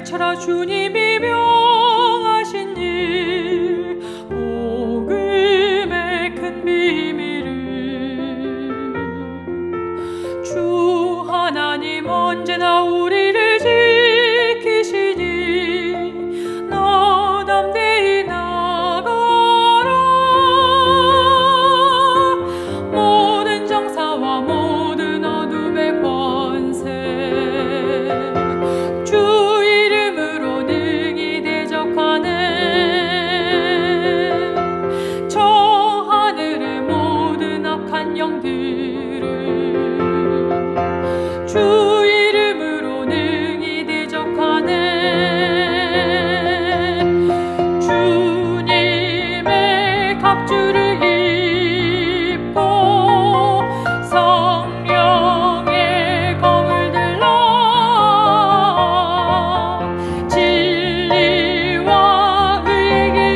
외쳐라 주님이 명하신 일, 복음의 큰 비밀을. 주 하나님 언제나 우리를 지키시니 너 담대히 나가라. 모든 정사와 모든 어둠의 권세 주 이름으로 능히 대적하네. 저 하늘의 모든 악한 영들을 주 이름으로 능히 대적하네. 주님의 갑주를 입고 성령의 검을 들라. 진리와 의를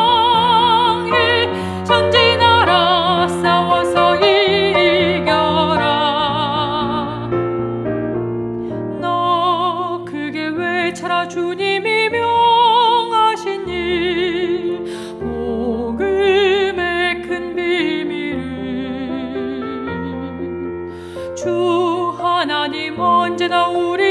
향해 전진하라. 싸워서 이겨라. 너 크게 외쳐라 주님이 명하신 일, 복음의 큰 비밀을. 주 하나님 언제나 우리